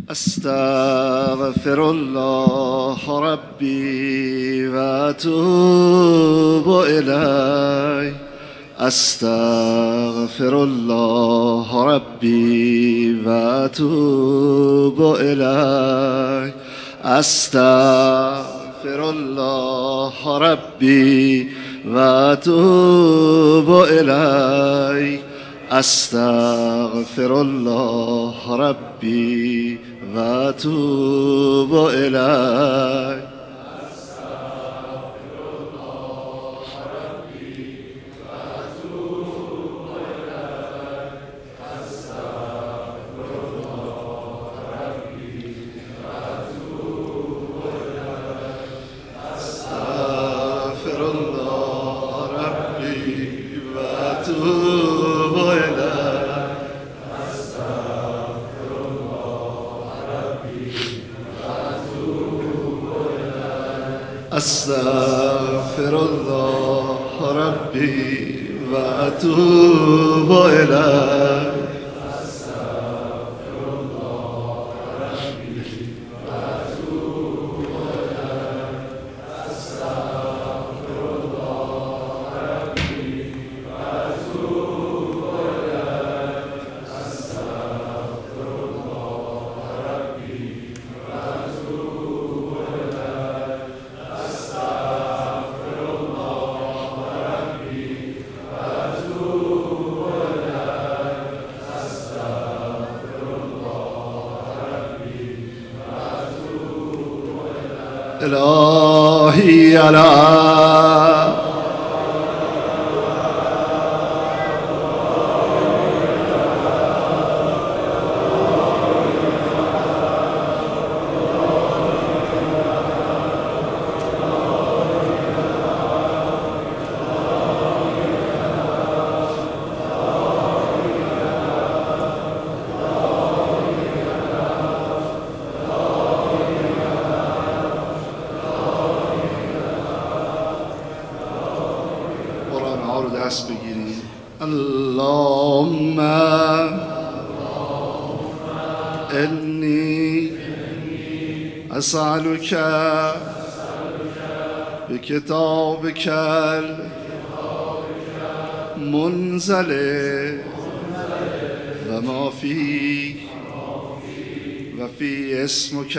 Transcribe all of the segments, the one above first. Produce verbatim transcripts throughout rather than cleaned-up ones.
استغفر الله ربي واتوب الیه استغفر الله ربي واتوب الیه استغفر الله ربي واتوب الیه استغفر الله ربي واتوب الیه استغفر الله ربي واتوب الیه استغفر الله ربي واتوب الیه استغفر الله ربي واتوب الیه استغفر الله ربي واتوب الیه إلهي على دست بگیریم. اللهم انی اسألک بکتابک المنزل و ما فیه و فی اسمک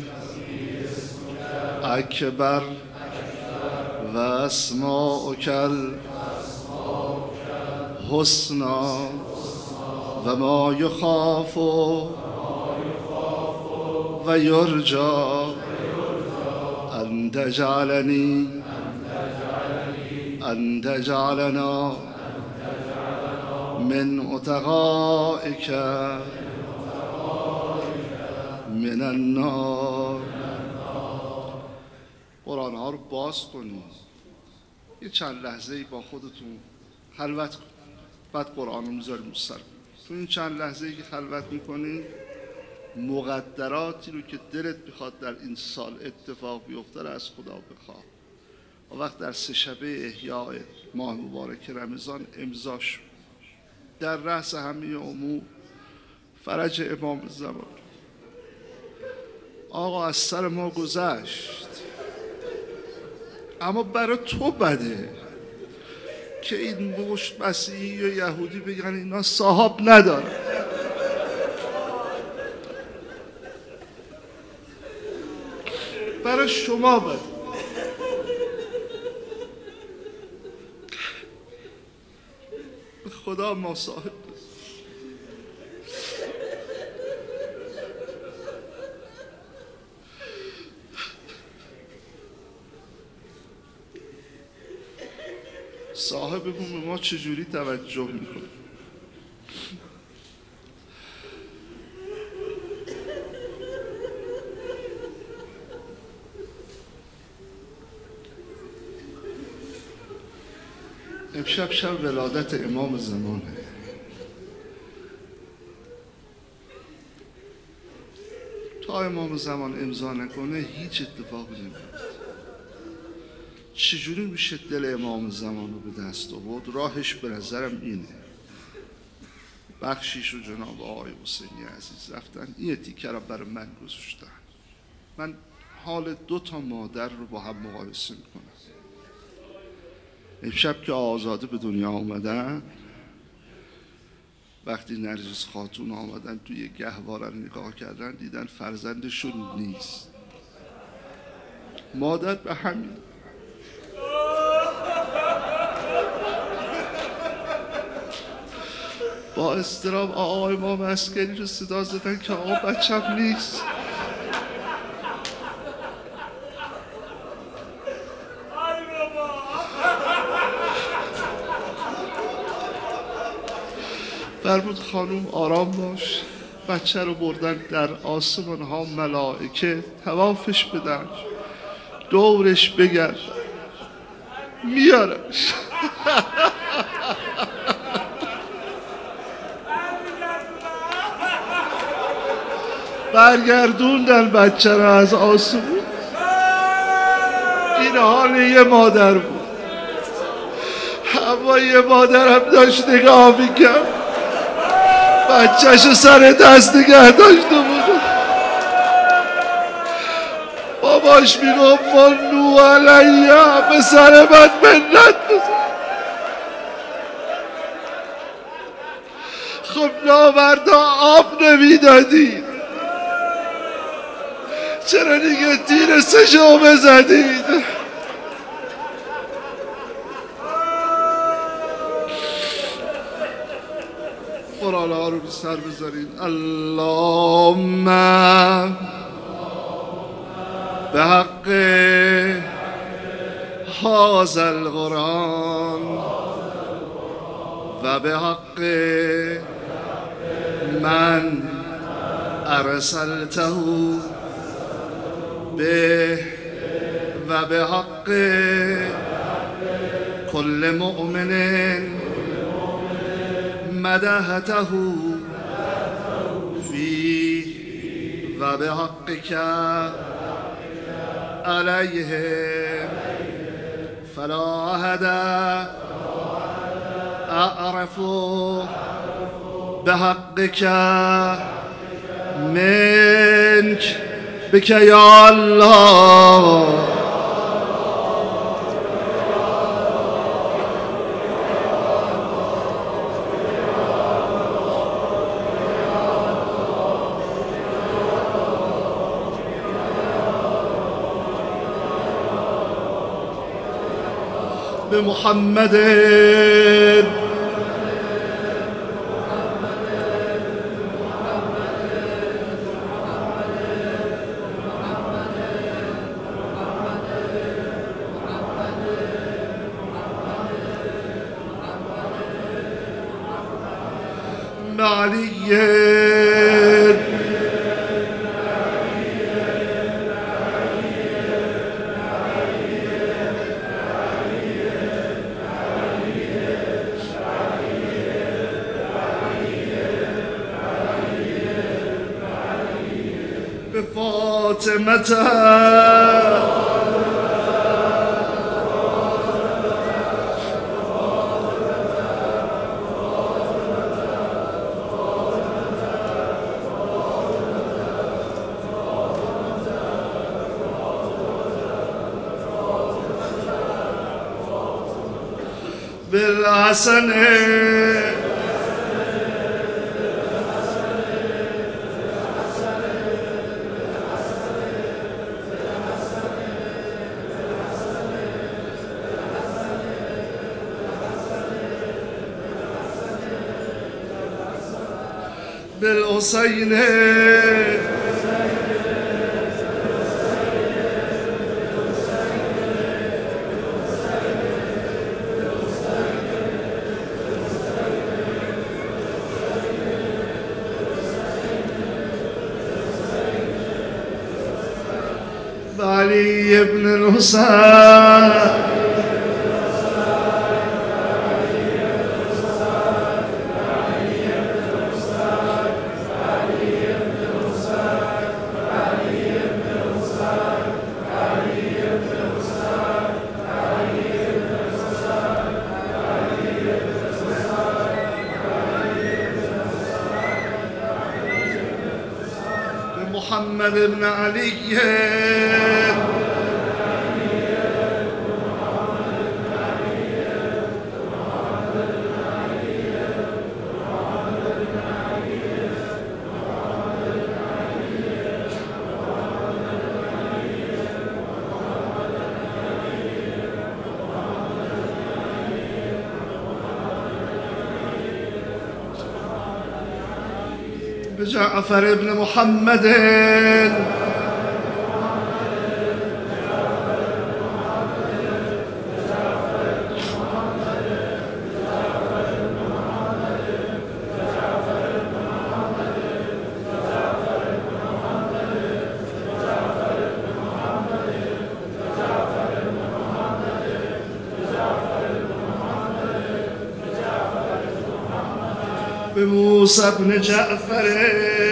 الاکبر و اسماؤک حسنا و ما یخاف و یرجا ان تجعلنی ان تجعلنا من اتقائک من النار. قرآن ها رو باز کنید، یه چند لحظه با خودتون خلوت کنید، بعد قرآن رو میذاریم سر. تو این چند لحظه‌ای که خلوت میکنید مقدراتی رو که دلت میخواد در این سال اتفاق بیفته رو از خدا بخواه و وقت در سه شبه احیاء ماه مبارک رمضان امضاش در رأس همه امور فرج امام زمان. آقا از سر ما گذشت، اما برای تو بده که این مشت مسیحی یا یهودی بگن اینا صاحب ندارن. برای شما بده. به خدا ما صاحب بده. صاحبمون به ما چجوری توجه میکنه؟ امشب شب ولادت امام زمانه. تا امام زمان امضا نکنه هیچ اتفاقی نمیفته. چجوری میشه دل امام زمان رو به دست آورد؟ راهش به نظرم اینه: بخشیش و جناب آقای حسینی عزیز رفتن، این تیکه رو برای من گذاشتن. من حال دو تا مادر رو با هم مقایسه میکنم. امشب که آزاده به دنیا آمدن، وقتی نرجس خاتون آمدن توی گهواره رو نگاه کردن دیدن فرزندشون نیست. مادر به همین با اضطراب آقای امام عسکری رو صدا زدن که آقا بچم نیست. فرمود خانوم آرام باش، بچه رو بردن در آسمان ها ملائکه طوافش بدن، دورش بگرد میارش. برگردوندن بچه رو از آسمون. این حال یه مادر بود، اما یه مادر هم داشت نگاه میکرد بچه‌شو سر دست نگه داشته بود. باباش میگفت منو علیه، به سر من منت بزن. خب نامردا آب نمیدادید، چرا دیگه تیر سشو بزدید؟ قرآن ها رو به سر بذارید. اللهم به حق هذا القرآن و به حق من ارسلته به و به حق کل مؤمن مدحته فی و به حقک علیه فلا احد اعرف به حقک منک بک یا الله. به محمد علی به فاطمه بالحسن بالحسین علی ابن الحسین محمد بن علی بجعفر بن محمد بموسى بن جعفر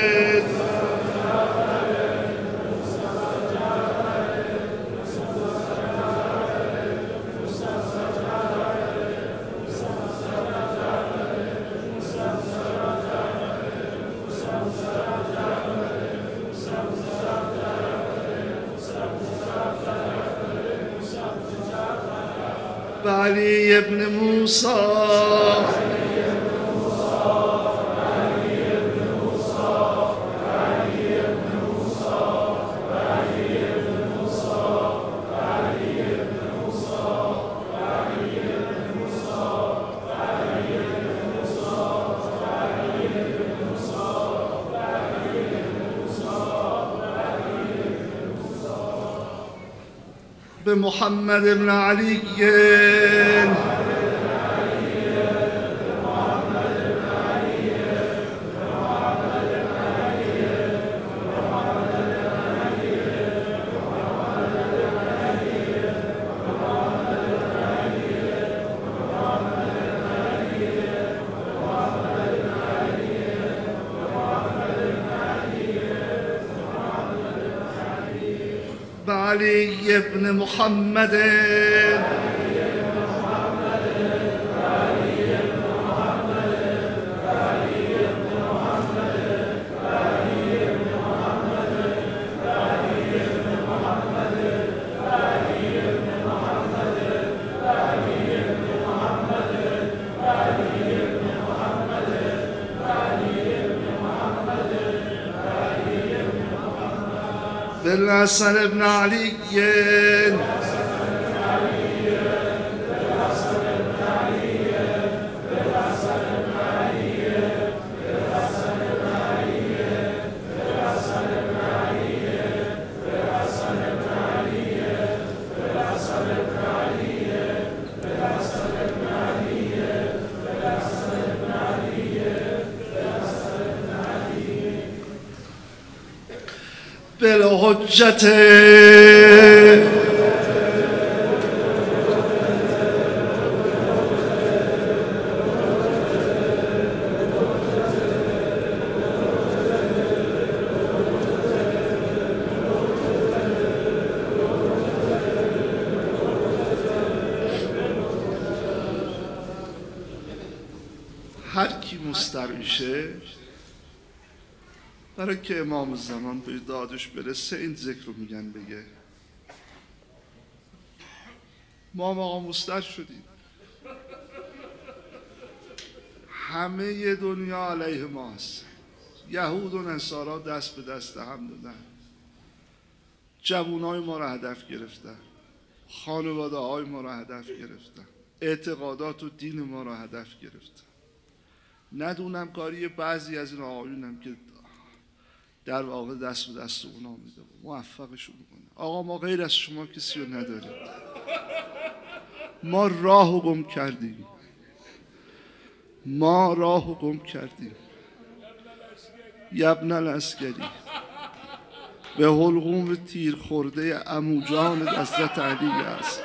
بعلي بن موسى بمحمد بن علي بعلي بن محمد بالحسن بن علي بالحجة هر کی مسترشه برای که امام زمان به دادش برسه این ذکر رو میگن بگه. ما هم آقا مستر شدیم، همه دنیا علیه ماست، یهود و نصارا دست به دست هم دادن، جوانای ما را هدف گرفتن، خانواده های ما را هدف گرفتن، اعتقادات و دین ما را هدف گرفتن. ندونم کاری بعضی از این آقایونم که در واقع دست به دست اونا میده موفقشون کنه. آقا ما غیر از شما کسی رو نداریم، ما راه رو گم کردیم، ما راه رو گم کردیم. یبن العسکری به حلقوم تیر خورده عمو جان حضرت علی است.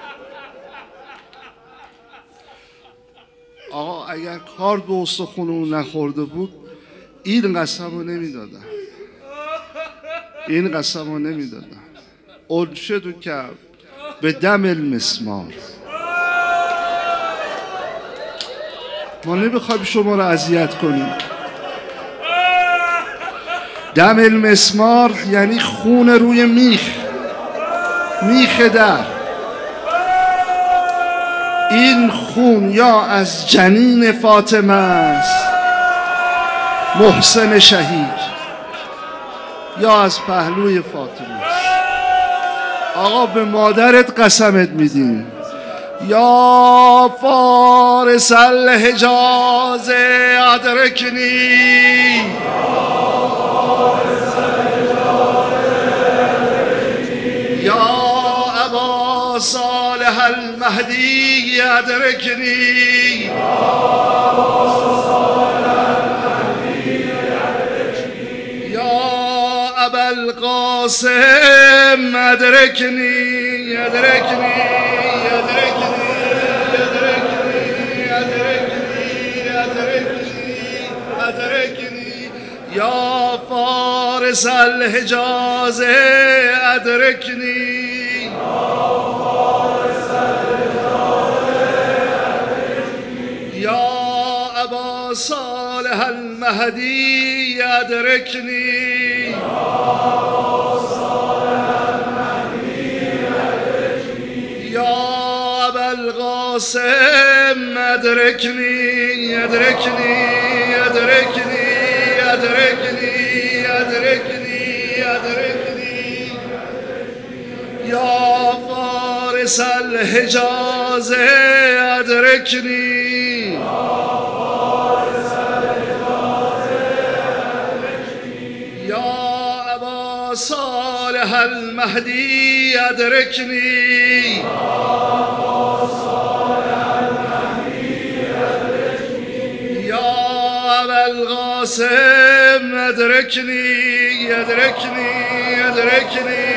آقا اگر کار به استخون نخورده بود این قسم رو نمیدادن، این قسم رو نمیدادن. انشدو که به دم المسمار. ما نمیخوایم شما رو اذیت کنیم، دم المسمار یعنی خون روی میخ، میخ در. این خون یا از جنین فاطمه است محسن شهید، یا از پهلوی فاطمه است. آقا به مادرت قسمت میدیم. یا فارس الحجاز ادرکنی، یا ابا صالح المهدی ادرکنی، یا ابا القاسم ادرکنی ادرکنی یا فارس الحجاز ادرکنی، یا ابا صالح المهدی ادرکنی، یا ابا القاسم ادرکنی ادرکنی ادرکنی ادرکنی ادرکنی ادرکنی، یا فارس الحجاز ادرکنی، یا ابا صالح المهدی ادرکنی، القاسم ادرکنی ادرکنی ادرکنی